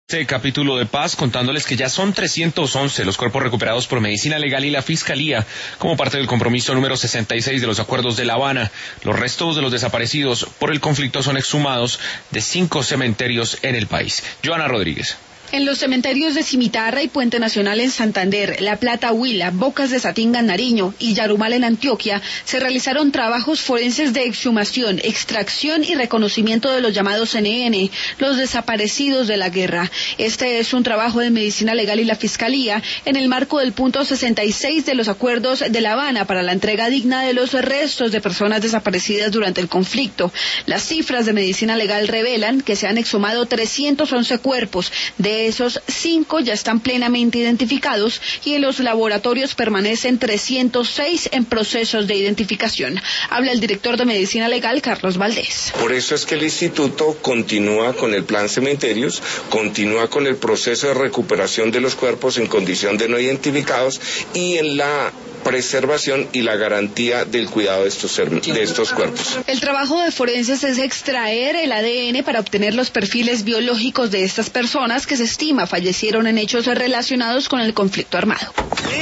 Este capítulo de Paz contándoles que ya son 311 los cuerpos recuperados por Medicina Legal y la Fiscalía como parte del compromiso número 66 de los acuerdos de La Habana. Los restos de los desaparecidos por el conflicto son exhumados de 5 cementerios en el país. Joana Rodríguez. En los cementerios de Cimitarra y Puente Nacional en Santander, La Plata, Huila, Bocas de Satinga en Nariño y Yarumal en Antioquia, se realizaron trabajos forenses de exhumación, extracción y reconocimiento de los llamados NN, los desaparecidos de la guerra. Este es un trabajo de Medicina Legal y la Fiscalía en el marco del punto 66 de los acuerdos de La Habana para la entrega digna de los restos de personas desaparecidas durante el conflicto. Las cifras de Medicina Legal revelan que se han exhumado 311 cuerpos. De esos 5 ya están plenamente identificados y en los laboratorios permanecen 306 en procesos de identificación. Habla el director de Medicina Legal, Carlos Valdés. Por eso es que el instituto continúa con el plan cementerios, continúa con el proceso de recuperación de los cuerpos en condición de no identificados y en la preservación y la garantía del cuidado de estos cuerpos. El trabajo de forenses es extraer el ADN para obtener los perfiles biológicos de estas personas que se estima fallecieron en hechos relacionados con el conflicto armado.